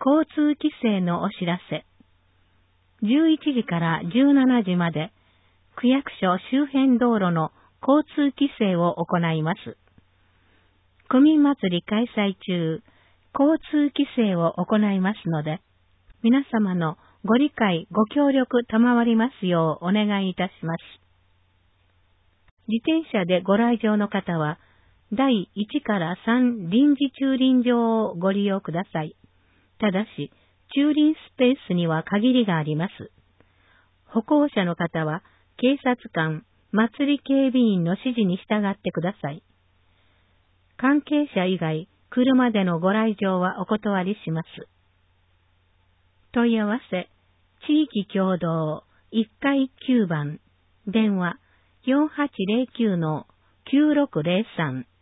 交通規制のお知らせ。11時から17時まで、区役所周辺道路の交通規制を行います。区民祭り開催中、交通規制を行いますので、皆様のご理解、ご協力賜りますようお願いいたします。自転車でご来場の方は、第1から3臨時駐輪場をご利用ください。ただし、駐輪スペースには限りがあります。歩行者の方は、警察官、祭り警備員の指示に従ってください。関係者以外、車でのご来場はお断りします。問い合わせ、地域共同1階9番、電話 4809-9603